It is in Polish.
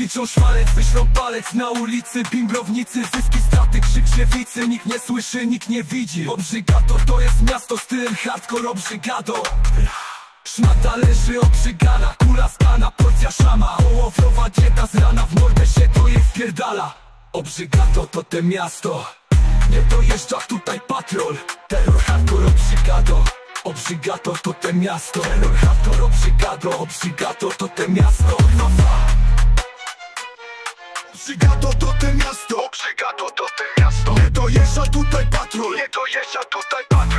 Liczą szwalec, wyślą palec na ulicy. Bimbrownicy, zyski, straty, krzyk grzewicy. Nikt nie słyszy, nikt nie widzi. Obrzygato to jest miasto, styl hardcore Obrzygato. Szmata leży obrzygana, kula skana, porcja szama. Ołowiowa dieta z rana, w mordę się to jej wpierdala. Obrzygato to te miasto. Nie dojeżdża tutaj patrol. Terror hardcore Obrzygato. Obrzygato to te miasto. Terror hardcore Obrzygato. Obrzygato to te miasto. Obrzygato to te miasto. Obrzygato to te miasto. Nie dojeżdża tutaj patrol. Nie dojeżdża tutaj patrol.